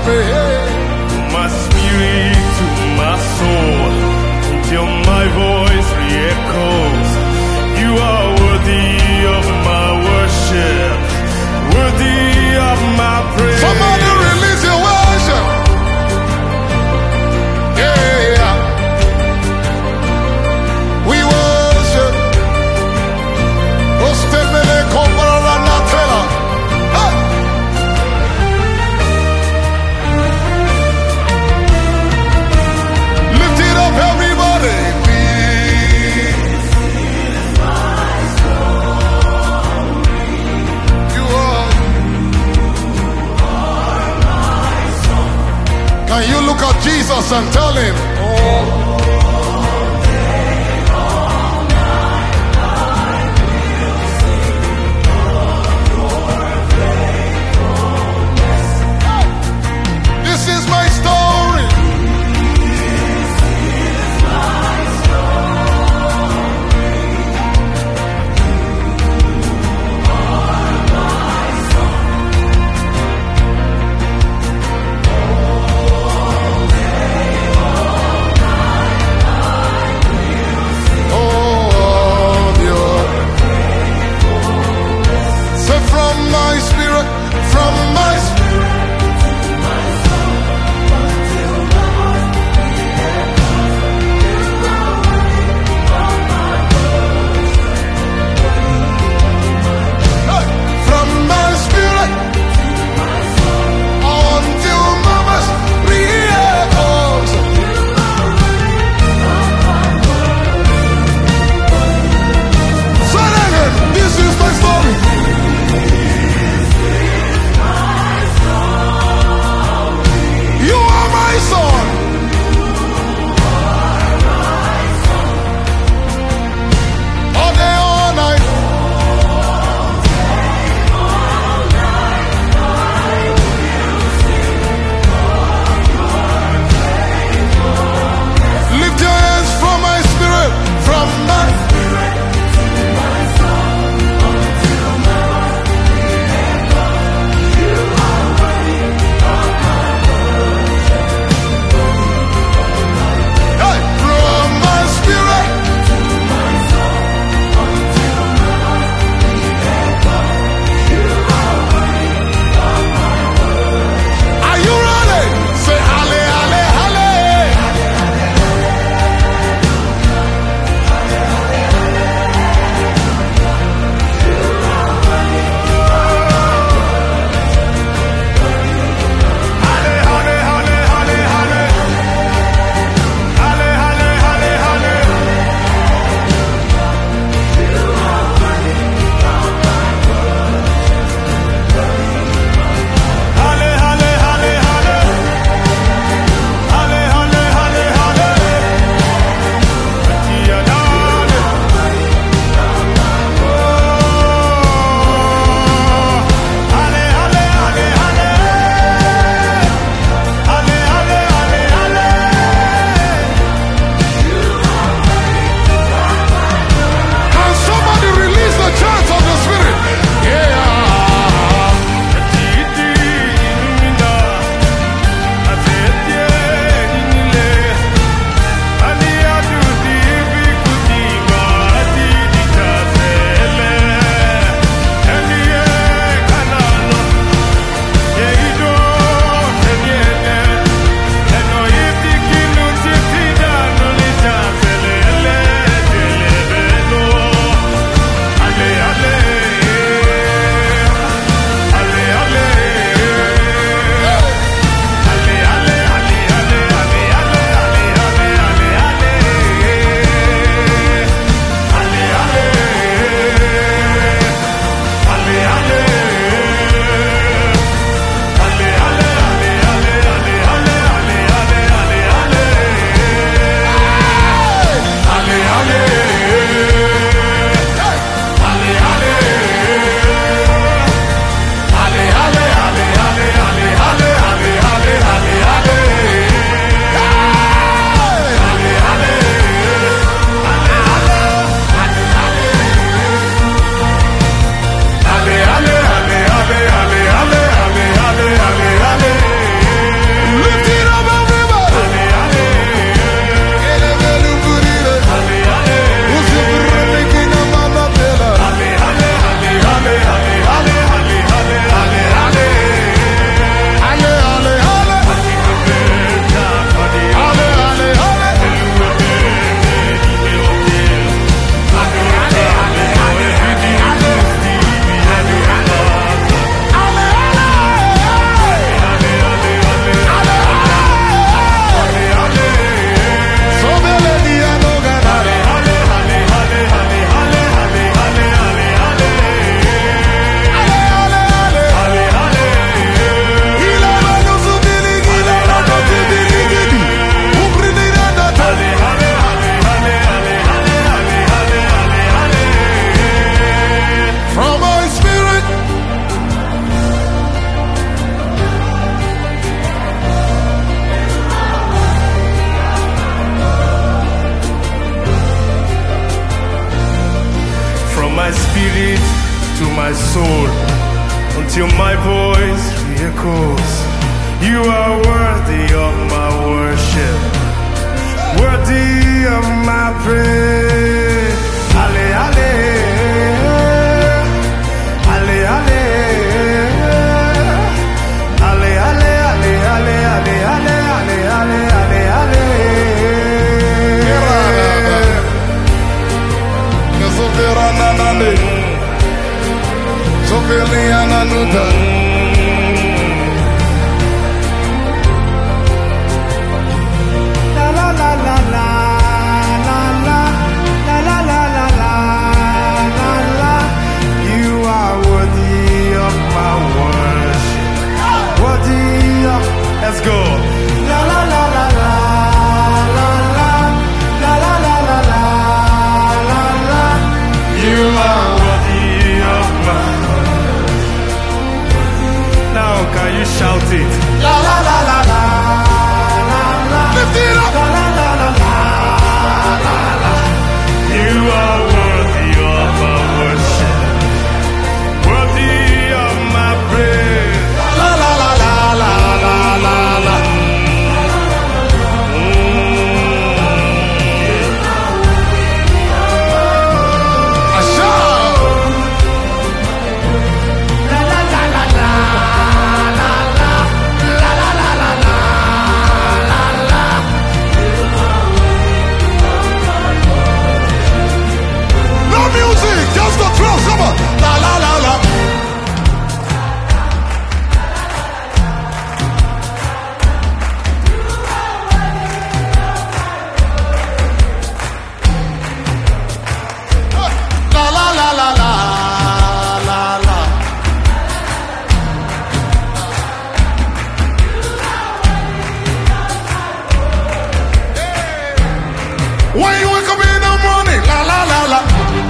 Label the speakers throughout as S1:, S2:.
S1: my spirit to my soul, until my voice re-echoes. You are worthy of my worship, worthy of my praise.
S2: Somebody release your worship. Yeah. We worship. Ostemele kombarana natela. Hey. Lift it up, everybody. You are. Can you look at Jesus and tell him, oh, this is my story.
S1: to my soul until my voice re-echoes. You are worthy of my worship, worthy of my praise. Ale, ale, ale, ale, ale, ale, ale, ale, ale, ale, ale, ale, ale. You are worthy of my worship, worthy of. Let's go. La la la la la la la la la la la la la. You are worthy of my. Now can you shout it? La la la la la la la. Lift it up. La la la la la la la. You are worthy of my worship, worthy of my praise. La la la la la la la la.
S2: Just the thrill, come on. La la la la. La la la la la la la. When you wake up in the morning, la la la la.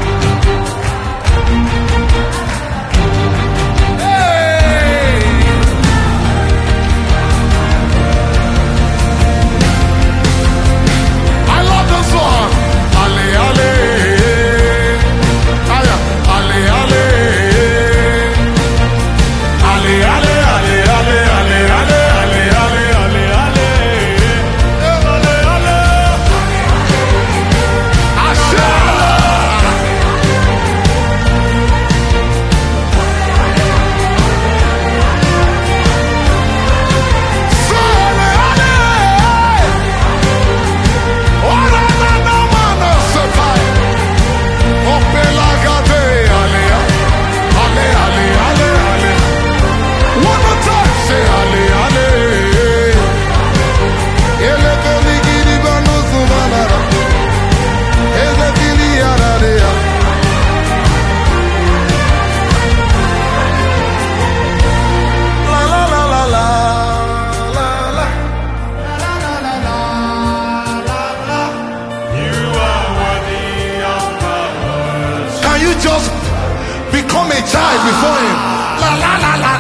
S2: Just become a child before him. La la la la.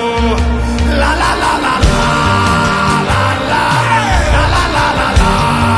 S1: La la la la la la la la la la la.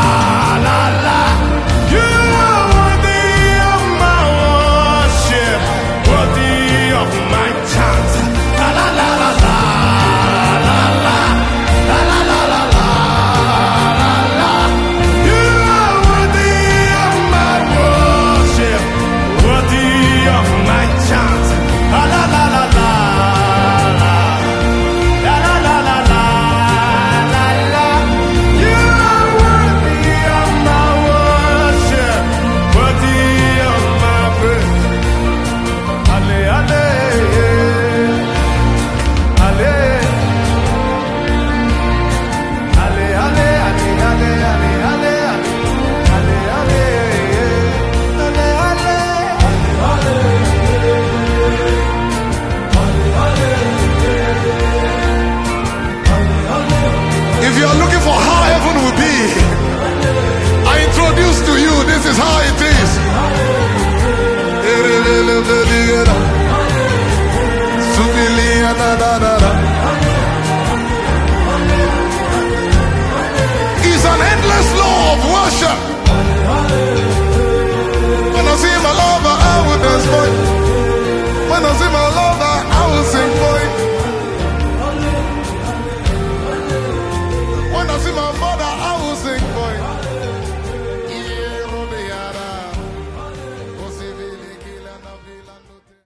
S2: It's an endless law of worship. When I see my lover, I will dance for you. When I see